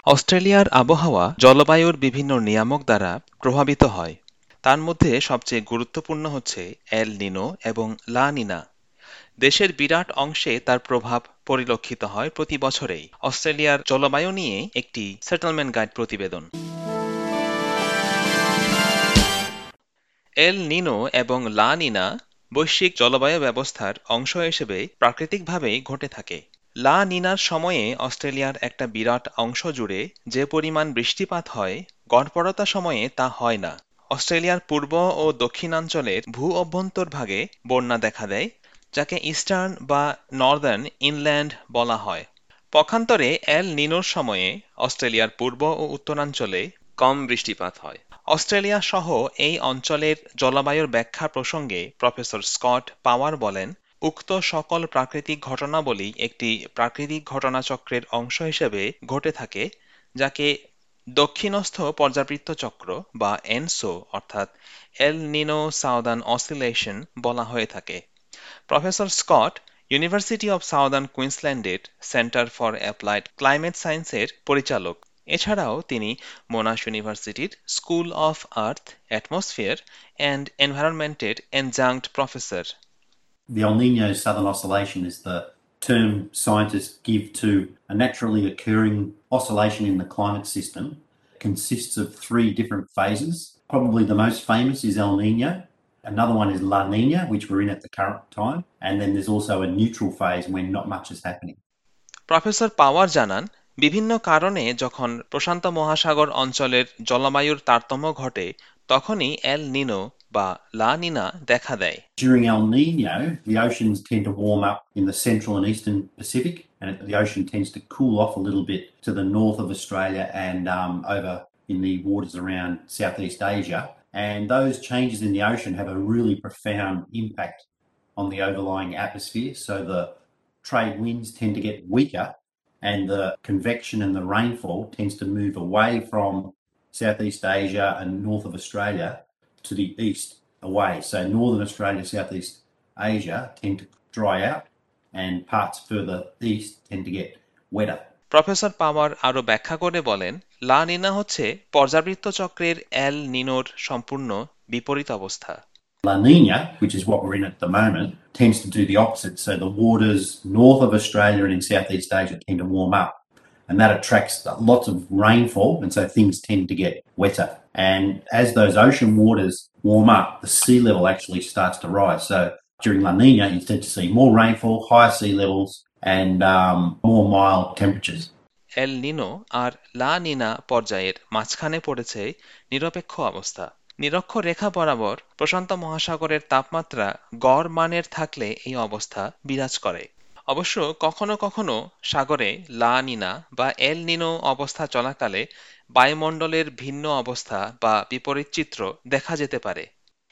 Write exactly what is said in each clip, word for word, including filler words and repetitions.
অস্ট্রেলিয়ার আবহাওয়া জলবায়ুর বিভিন্ন নিয়ামক দ্বারা প্রভাবিত হয়। তার মধ্যে সবচেয়ে গুরুত্বপূর্ণ হচ্ছে এল নিনো এবং লা নিনা। দেশের বিরাট অংশে তার প্রভাব পরিলক্ষিত হয় প্রতি বছরেই। অস্ট্রেলিয়ার জলবায়ু নিয়ে একটি সেটেলমেন্ট গাইড প্রতিবেদন। এল নিনো এবং লা নিনা বৈশ্বিক জলবায়ু ব্যবস্থার অংশ হিসেবে প্রাকৃতিকভাবেই ঘটে থাকে। লা নিনার সময়ে অস্ট্রেলিয়ার একটা বিরাট অংশ জুড়ে যে পরিমাণ বৃষ্টিপাত হয়, গড়পড়তা সময়ে তা হয় না। অস্ট্রেলিয়ার পূর্ব ও দক্ষিণাঞ্চলের ভূ-অভ্যন্তরভাগে বন্যা দেখা দেয়, যাকে ইস্টার্ন বা নর্দার্ন ইনল্যান্ড বলা হয়। পক্ষান্তরে এল নিনোর সময়ে অস্ট্রেলিয়ার পূর্ব ও উত্তরাঞ্চলে কম বৃষ্টিপাত হয়। অস্ট্রেলিয়া সহ এই অঞ্চলের জলবায়ুর ব্যাখ্যা প্রসঙ্গে প্রফেসর স্কট পাওয়ার বলেন, উক্ত সকল প্রাকৃতিক ঘটনাবলী একটি প্রাকৃতিক ঘটনাচক্রের অংশ হিসেবে ঘটে থাকে, যাকে দক্ষিণস্থ পর্যাবৃত্ত চক্র বা এনসো অর্থাৎ এল নিনো সাউদার্ন অসিলেশন বলা হয়ে থাকে। Professor Scott university of southern কুইন্সল্যান্ডের centre for applied climate সায়েন্সের পরিচালক। এছাড়াও তিনি মোনাশ ইউনিভার্সিটির school of earth, atmosphere and এনভায়রনমেন্টের এনজাংক্ট professor. The El Nino Southern Oscillation is the term scientists give to a naturally occurring oscillation in the climate system. It consists of three different phases. Probably the most famous is El Nino. Another one is La Nina, which we're in at the current time. And then there's also a neutral phase when not much is happening. Professor পাওয়ার জানান, বিভিন্ন কারণে যখন প্রশান্ত মহাসাগর অঞ্চলের জলবায়ুর তারতম্য ঘটে, তখনই এল নিনো বা লা নিনা দেখা দেয়। During El Nino, the oceans tend to warm up in the central and eastern Pacific, and the ocean tends to cool off a little bit to the north of Australia and um, over in the waters around Southeast Asia. And those changes in the ocean have a really profound impact on the overlying atmosphere. So the trade winds tend to get weaker, and the convection and the rainfall tends to move away from Southeast Asia and north of Australia to the east away. So northern Australia, Southeast Asia tend to dry out, and parts further east tend to get wetter. Professor পাওয়ার আরও ব্যাখ্যা করে বলেন, লা নিনা হচ্ছে পর্যাবৃত্ত চক্রের এল নিনোর সম্পূর্ণ বিপরীত অবস্থা। La Nina, which is what we're in at the moment, tends to do the opposite. So the waters north of Australia and in Southeast Asia tend to warm up, and that attracts lots of rainfall, and so things tend to get wetter. And as those ocean waters warm up, the sea level actually starts to rise. So during La Nina, you tend to see more rainfall, higher sea levels, and um, more mild temperatures. এল নিনো আর লা নিনা পর্যায়ের মাঝখানে পড়েছে নিরপেক্ষ অবস্থা। নিরক্ষরেখা বরাবর প্রশান্ত মহাসাগরের তাপমাত্রা গড় মানের থাকলে এই অবস্থা বিরাজ করে। অবশ্য কখনো কখনো সাগরে লা নিনা বা এল নিনো অবস্থা চলাকালে বায়ুমণ্ডলের ভিন্ন অবস্থা বা বিপরীত চিত্র দেখা যেতে পারে।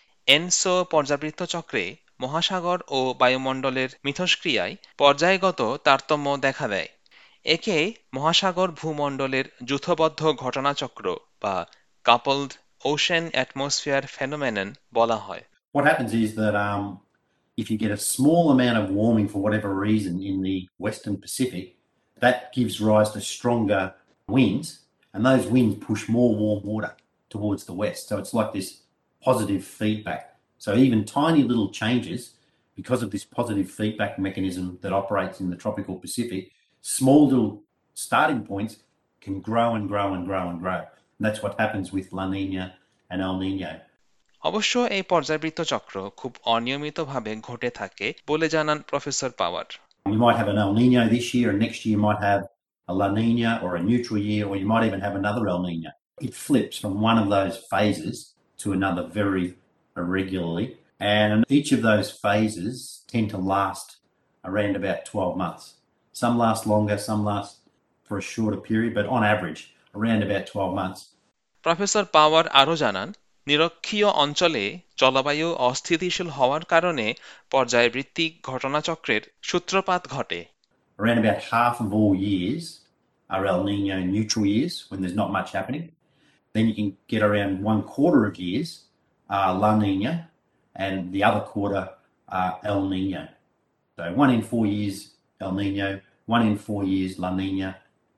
এনসো পর্যাবৃত্ত চক্রে মহাসাগর ও বায়ুমণ্ডলের মিথস্ক্রিয়ায় পর্যায়গত তারতম্য দেখা দেয়। একে মহাসাগর ভূমণ্ডলের যূথবদ্ধ ঘটনাচক্র বা কাপলড ওশেন অ্যাটমসফিয়ার ফেনোমেনন বলা হয়। What happens is that um, if you get a small amount of warming for whatever reason in the Western Pacific, that gives rise to stronger winds, and those winds push more warm water towards the west. So it's like this positive feedback. So even tiny little changes, because of this positive feedback mechanism that operates in the tropical Pacific, small little starting points can grow and grow and grow and grow. And that's what happens with La Nina and El Nino. অবশ্য এই পর্যাবৃত্ত চক্র খুব অনিয়মিতভাবে ঘটে থাকে বলে জানান professor power. You might have an El Nino this year, and next year you might have a La Nina or a neutral year, or you might even have another El Nino. It flips from one of those phases to another very irregularly, and each of those phases tend to last around about twelve months. Some last longer, some last for a shorter period, but on average, around about twelve months. Professor পাওয়ার আরও জানান, নিরক্ষীয় অঞ্চলে জলবায়ু অস্থিতিশীল হওয়ার কারণে পর্যায়বৃত্তিক ঘটনাচক্রের সূত্রপাত ঘটে। Around about half of all years are El Nino neutral years when there's not much happening. Then you can get around one quarter of years are La Nina, and the other quarter are El Nino. So one in four years El Nino, one in four years La Nina,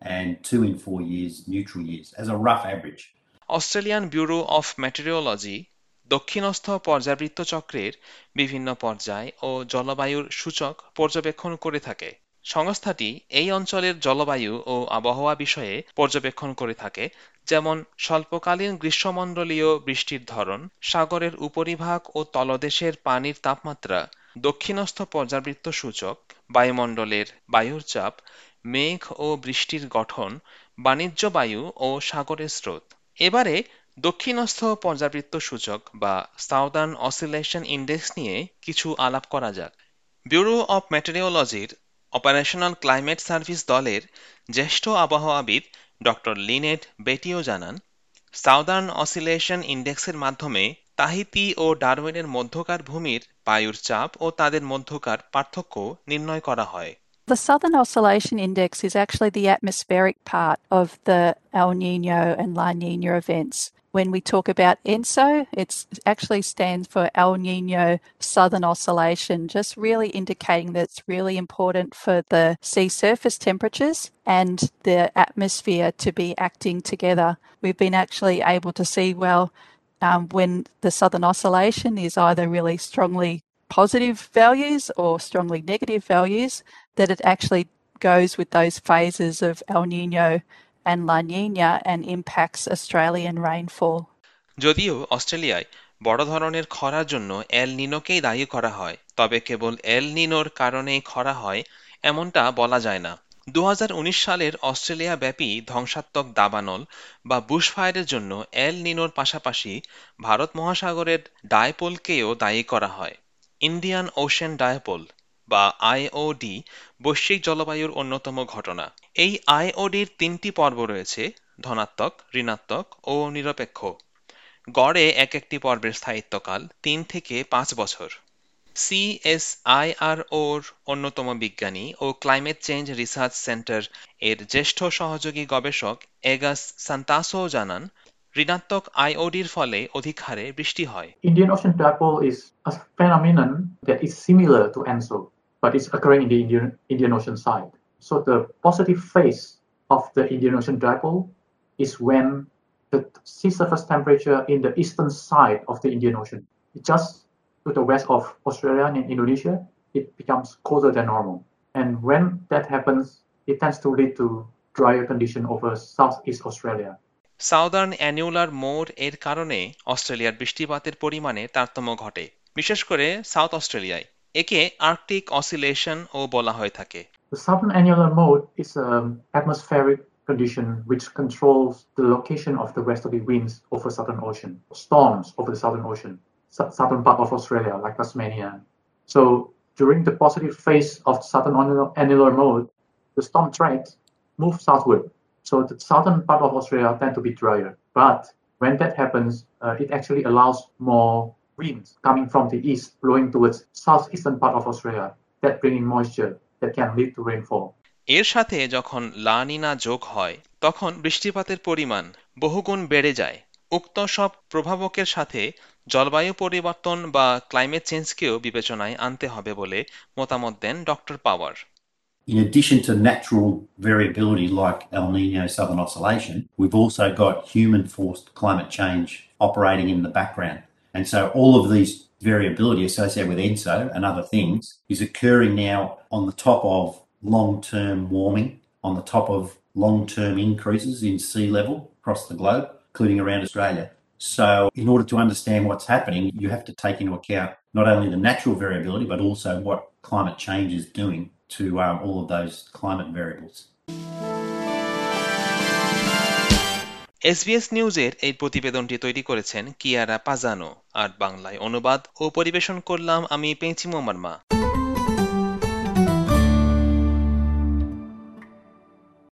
and two in four years neutral years as a rough average. Australian bureau of মেটেরিওলজি দক্ষিণস্থ পর্যাবৃত্ত চক্রের বিভিন্ন পর্যায় ও জলবায়ুর সূচক পর্যবেক্ষণ করে থাকে। সংস্থাটি এই অঞ্চলের জলবায়ু ও আবহাওয়া বিষয়ে পর্যবেক্ষণ করে থাকে, যেমন স্বল্পকালীন গ্রীষ্মমণ্ডলীয় বৃষ্টির ধরন, সাগরের উপরিভাগ ও তলদেশের পানির তাপমাত্রা, দক্ষিণস্থ পর্যাবৃত্ত সূচক, বায়ুমণ্ডলের বায়ুর চাপ, মেঘ ও বৃষ্টির গঠন, বাণিজ্য বায়ু ও সাগরের স্রোত। এবারে দক্ষিণস্থ পর্যাবৃত্ত সূচক বা সাউদার্ন অসিলেশন ইন্ডেক্স নিয়ে কিছু আলাপ করা যাক। Bureau of মেটেরিওলজির operational climate service দলের জ্যেষ্ঠ আবহাওয়াবিদ ডক্টর লিনেট বেটিও জানান, সাউদার্ন অসিলেশন ইন্ডেক্সের মাধ্যমে তাহিতি ও ডারউইনের মধ্যকার ভূমির বায়ুর চাপ ও তাদের মধ্যকার পার্থক্য নির্ণয় করা হয়। The Southern Oscillation Index is actually the atmospheric part of the El Nino and La Nina events. When we talk about ENSO, it actually stands for El Nino Southern Oscillation, just really indicating that it's really important for the sea surface temperatures and the atmosphere to be acting together. We've been actually able to see, well, um, when the Southern Oscillation is either really strongly positive values or strongly negative values, that it actually goes with those phases of El Nino and La Nina and impacts Australian rainfall. যদিও অস্ট্রেলিয়ায় বড় ধরনের খরার জন্য এল নিনোকেই দায়ী করা হয়, তবে কেবল এল নিনোর কারণেই খরা হয় এমনটা বলা যায় না। দু হাজার উনিশ সালের অস্ট্রেলিয়া ব্যাপী ধ্বংসাত্মক দাবানল বা বুশফায়ারের জন্য এল নিনোর পাশাপাশি ভারত মহাসাগরের ডায়পোলকেও দায়ী করা হয়। ইন্ডিয়ান ওশেন ডায়পোল বা আইওডি বৈশ্বিক জলবায়ুর অন্যতম ঘটনা। এই আইওডির তিনটি পর্ব রয়েছে: ধনাত্মক, ঋণাত্মক ও নিরপেক্ষ। গড়ে এক একটি পর্বের স্থায়িত্বকাল তিন থেকে পাঁচ বছর। সিএসআইআরওর অন্যতম বিজ্ঞানী ও ক্লাইমেট চেঞ্জ রিসার্চ সেন্টার এর জ্যেষ্ঠ সহযোগী গবেষক এগাস সান্তাসো জানান, ঋণাত্মক আইওডির ফলে অধিক হারে বৃষ্টি হয়। Indian Ocean Dipole is a phenomenon that is similar to ENSO, but it's occurring in the Indian, Indian Ocean side. So the positive phase of the Indian Ocean Dipole is when the sea surface temperature in the eastern side of the Indian Ocean, just to the west of Australia and Indonesia, it becomes colder than normal. And when that happens, it tends to lead to drier condition over Southeast Australia. Southern অ্যানিউলার mode এর কারণে অস্ট্রেলিয়ার বৃষ্টিপাতের পরিমাণে তারতম্য ঘটে, বিশেষ করে south অস্ট্রেলিয়ায়। একে আর্কটিক অসিলেশন ও বলা হয়ে থাকে। The southern annular mode is an atmospheric condition which controls the location of the westerly winds over Southern Ocean, storms over the Southern Ocean, southern part of Australia, like Tasmania. So during the positive phase of southern annular mode, the storm tracks move southward. So the southern part of Australia tend to be drier. But when that happens, uh, it actually allows more winds coming from the east blowing towards southeastern part of Australia, that bringing moisture that can lead to rainfall. এর সাথে যখন লা নিনা যোগ হয়, তখন বৃষ্টিপাতের পরিমাণ বহুগুণ বেড়ে যায়। উক্ত সব প্রভাবকের সাথে জলবায়ু পরিবর্তন বা ক্লাইমেট চেঞ্জকেও বিবেচনায় আনতে হবে বলে মতামত দেন doctor power. In addition to natural variability like El Nino Southern Oscillation, we've also got human-forced climate change operating in the background. And so all of these variability associated with ENSO and other things is occurring now on the top of long-term warming, on the top of long-term increases in sea level across the globe, including around Australia. So in order to understand what's happening, you have to take into account not only the natural variability, but also what climate change is doing to um, all of those climate variables. SBS নিউজের এই প্রতিবেদনটি তৈরি করেছেন কিয়ারা পাজানো, আর বাংলায় অনুবাদ ও পরিবেশন করলাম আমি পেঞ্চি মোমারমা।